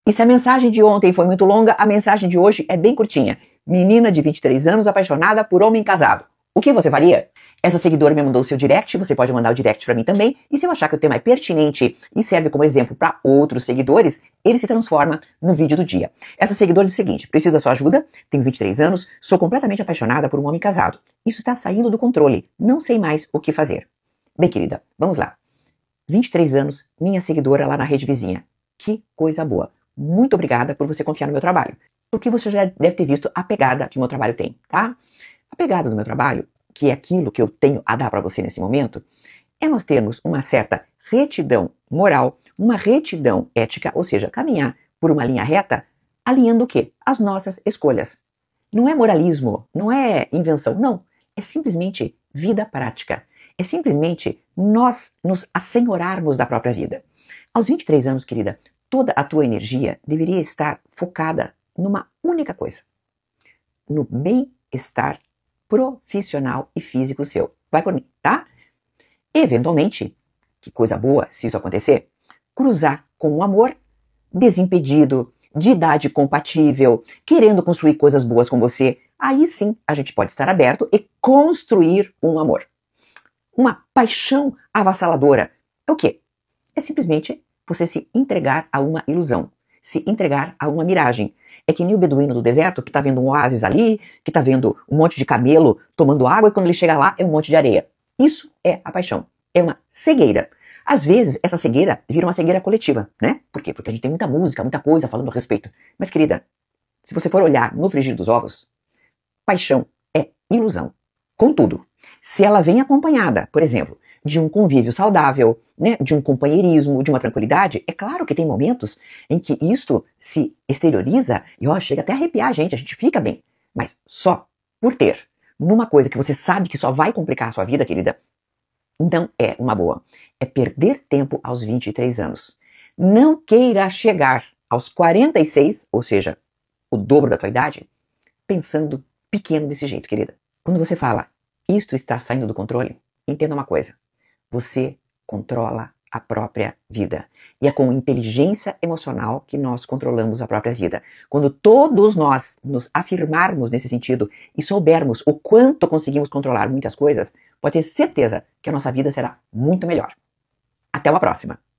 E se a mensagem de ontem foi muito longa, a mensagem de hoje é bem curtinha. Menina de 23 anos apaixonada por homem casado. O que você faria? Essa seguidora me mandou o seu direct, você pode mandar o direct para mim também, e se eu achar que o tema é pertinente e serve como exemplo para outros seguidores, ele se transforma no vídeo do dia. Essa seguidora diz o seguinte: preciso da sua ajuda, tenho 23 anos, sou completamente apaixonada por um homem casado. Isso está saindo do controle, não sei mais o que fazer. Bem, querida, vamos lá. 23 anos, minha seguidora lá na rede vizinha. Que coisa boa. Muito obrigada por você confiar no meu trabalho. Porque você já deve ter visto a pegada que o meu trabalho tem, tá? A pegada do meu trabalho, que é aquilo que eu tenho a dar para você nesse momento, é nós termos uma certa retidão moral, uma retidão ética, ou seja, caminhar por uma linha reta, alinhando o quê? As nossas escolhas. Não é moralismo, não é invenção, não. É simplesmente vida prática. É simplesmente nós nos assenhorarmos da própria vida. Aos 23 anos, querida, toda a tua energia deveria estar focada numa única coisa: no bem-estar profissional e físico seu. Vai por mim, tá? Eventualmente, que coisa boa se isso acontecer, cruzar com um amor desimpedido, de idade compatível, querendo construir coisas boas com você, aí sim a gente pode estar aberto e construir um amor. Uma paixão avassaladora é o quê? É simplesmente você se entregar a uma ilusão, se entregar a uma miragem. É que nem o beduíno do deserto que está vendo um oásis ali, que está vendo um monte de camelo tomando água e quando ele chega lá é um monte de areia. Isso é a paixão. É uma cegueira. Às vezes essa cegueira vira uma cegueira coletiva, né? Por quê? Porque a gente tem muita música, muita coisa falando a respeito. Mas, querida, se você for olhar no frigir dos ovos, paixão é ilusão. Contudo, se ela vem acompanhada, por exemplo, de um convívio saudável, né, de um companheirismo, de uma tranquilidade, é claro que tem momentos em que isto se exterioriza e chega até a arrepiar a gente fica bem. Mas só por ter numa coisa que você sabe que só vai complicar a sua vida, querida, não é uma boa. É perder tempo aos 23 anos. Não queira chegar aos 46, ou seja, o dobro da tua idade, pensando pequeno desse jeito, querida. Quando você fala, isto está saindo do controle, entenda uma coisa. Você controla a própria vida. E é com inteligência emocional que nós controlamos a própria vida. Quando todos nós nos afirmarmos nesse sentido e soubermos o quanto conseguimos controlar muitas coisas, pode ter certeza que a nossa vida será muito melhor. Até uma próxima!